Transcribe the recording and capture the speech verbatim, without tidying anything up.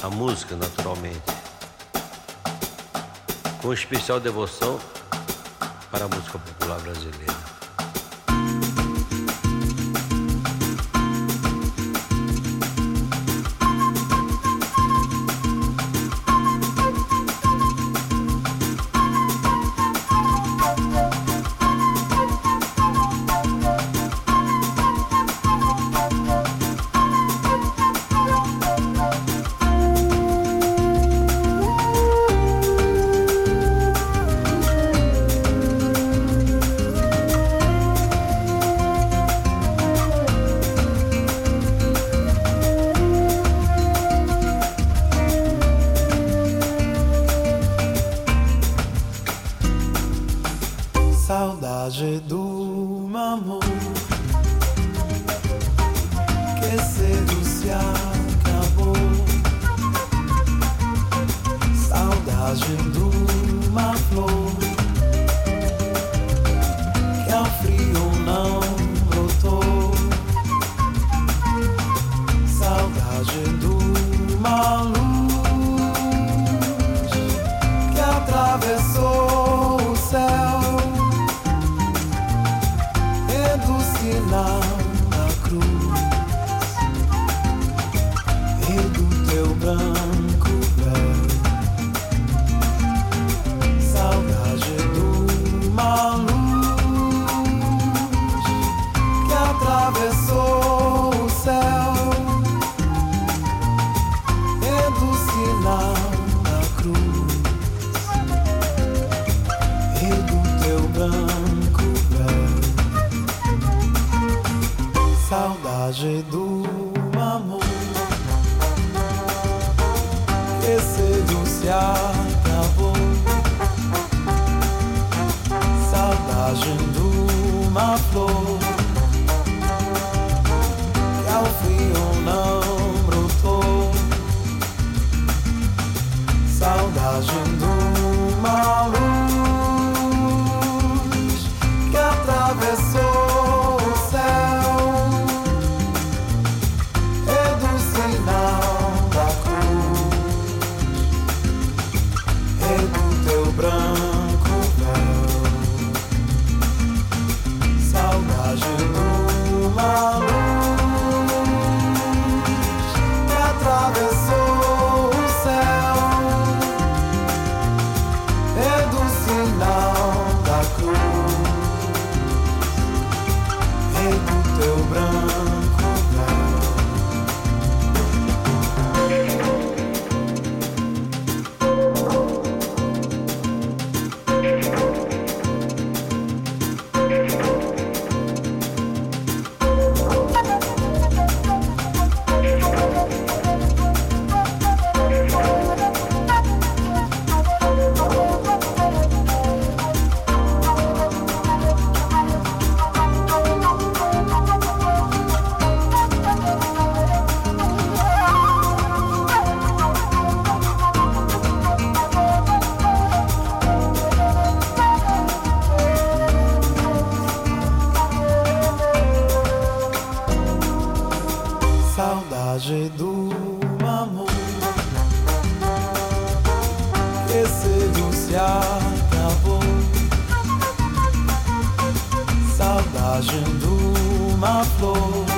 a música naturalmente, com especial devoção para a música popular brasileira. Saudade do amor que cedo se acabou. Saudade de uma flor que ao frio não brotou. Saudade de uma luz que atravessou o céu. Sinal da cruz e do teu branco véu. Saudade de uma luz que atravessou o céu e do sinal da cruz e do teu branco véu. Saudade do amor que cedo se acabou. Saudade de uma flor que ao frio não brotou. Saudade de uma luz que atravessou o céu. Branco véu. Saudade de uma luz que atravessou o céu e do sinal da cruz e do teu branco véu. Saudade do amor que cedo se acabou. Saudade de uma flor